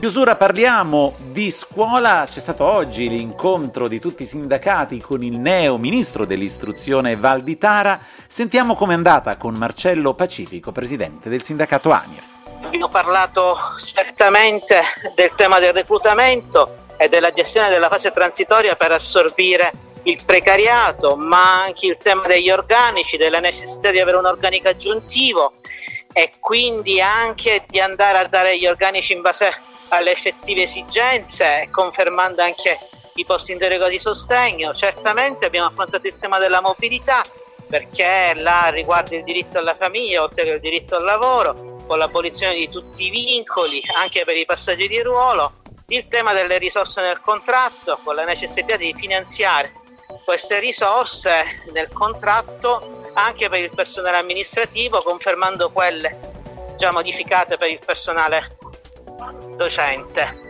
chiusura parliamo di scuola. C'è stato oggi l'incontro di tutti i sindacati con il neo ministro dell'istruzione Valditara. Sentiamo com'è andata con Marcello Pacifico, presidente del sindacato ANIEF. Abbiamo parlato certamente del tema del reclutamento e della gestione della fase transitoria per assorbire il precariato, ma anche il tema degli organici, della necessità di avere un organico aggiuntivo e quindi anche di andare a dare gli organici in base alle effettive esigenze, confermando anche i posti in deroga di sostegno. Certamente abbiamo affrontato il tema della mobilità, perché là riguarda il diritto alla famiglia oltre che il diritto al lavoro, con l'abolizione di tutti i vincoli anche per i passaggi di ruolo, il tema delle risorse nel contratto, con la necessità di finanziare queste risorse nel contratto anche per il personale amministrativo, confermando quelle già modificate per il personale docente.